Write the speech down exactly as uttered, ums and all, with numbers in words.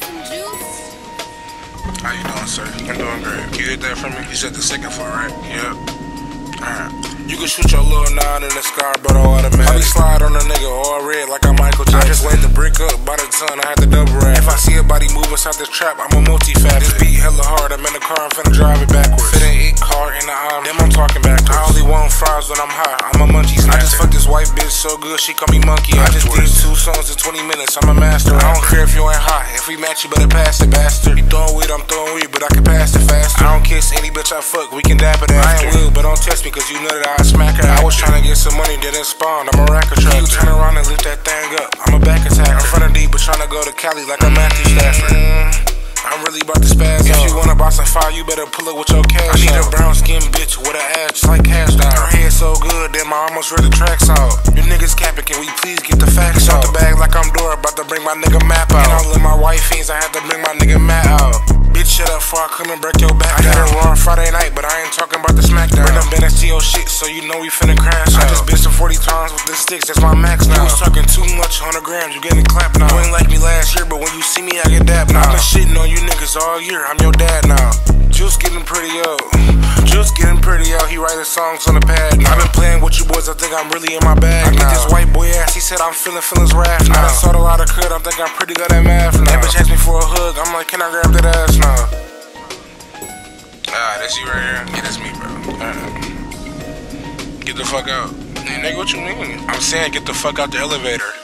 some juice? How you doing, sir? I'm doing great. Can you hit that for me? You said the second floor, right? Yep. Alright. You can shoot your little nine in the sky, but automatic. I be slide on a nigga all red like I'm Michael Jackson. I just laid the brick up by the ton, I had to double rap. If I see a body move inside this trap, I'm a multi-fact. This beat hella hard, I'm in the car, I'm finna drive it backwards. Fit an eight car in the arm, them I'm talking backwards. I only want fries when I'm high, I'm a munchie snatcher. I just fucked this white bitch so good, she call me monkey. I just did two songs in twenty minutes, I'm a master. I don't care if you ain't hot, if we match you better pass it, bastard. You throwing weed, I'm throwing weed, but I can pass it faster. I don't kiss any bitch I fuck, we can dap it after. I ain't will, but don't test me, cause you know that I smack her. I was tryna get some money, then it spawned, I'm a rack attractor. You turn around and lift that thing up, I'm a back attacker. I'm front of deep, but tryna go to Cali like I'm Matthew Stafford. mm, I'm really about to spaz If out. You wanna buy some fire, you better pull it with your cash. I need out. A brown skin bitch with an ass just like cash down. Her head so good, damn, I almost read the tracks out. You niggas capping, can we please get the facts out? The bag like I'm Dora, about to bring my nigga map out. And all of my white fiends, I had to bring my nigga Matt out. Bitch, shut up before I come and break your back. I got a raw Friday night, but I ain't talking about the SmackDown. Bring them Bennett's to your shit, so you know we finna crash out. I just bitched some forty times with the sticks, that's my max now. You was talking too much, one hundred grams, you getting clapped now. You ain't like me last year, but when you see me, I get dapped now. I've been shitting on you niggas all year, I'm your dad now. Juice getting pretty up, Juice getting pretty out, he writing songs on the pad now. I've been playing with you boys, I think I'm really in my bag I now. Get this white boy ass, he said I'm feeling feelings wrath now. I done sold a lot of crud, I think I'm pretty good at math now. That bitch asked me for a hug, I'm like, can I grab that ass now? Ah, that's you right here? Yeah, that's me, bro. Alright. Get the fuck out. Hey, nigga, what you mean? I'm saying get the fuck out the elevator.